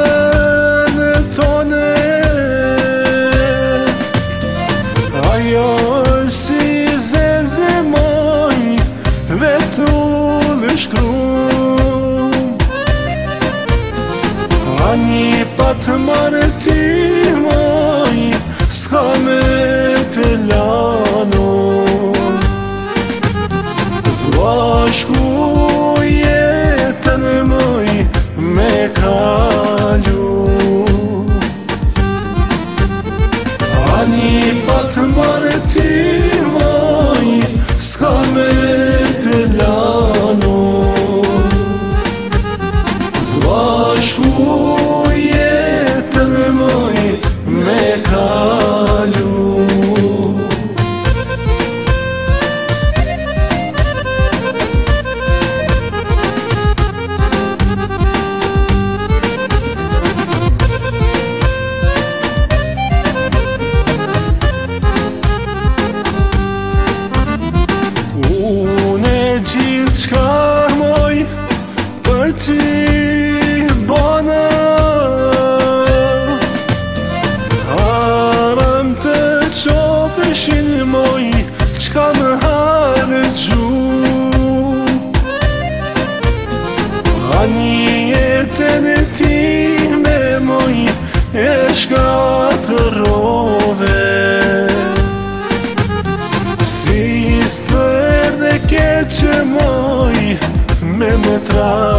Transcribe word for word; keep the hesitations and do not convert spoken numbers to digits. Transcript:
në tone. Ajo është si zeze moj, vetull shkrum. A një patë marë ty moj, s'ka me të lano. Zvashku jetën moj me kalu. A një patë marë ty moj, s'ka me të lano. Zvashku jetën moj me kalu. Gjithë qka moj për ty bona, haram të qofeshin moj qka më harë gju. A një jetën e time moj e shkatërove. Si stër dhe keqë moj me më tra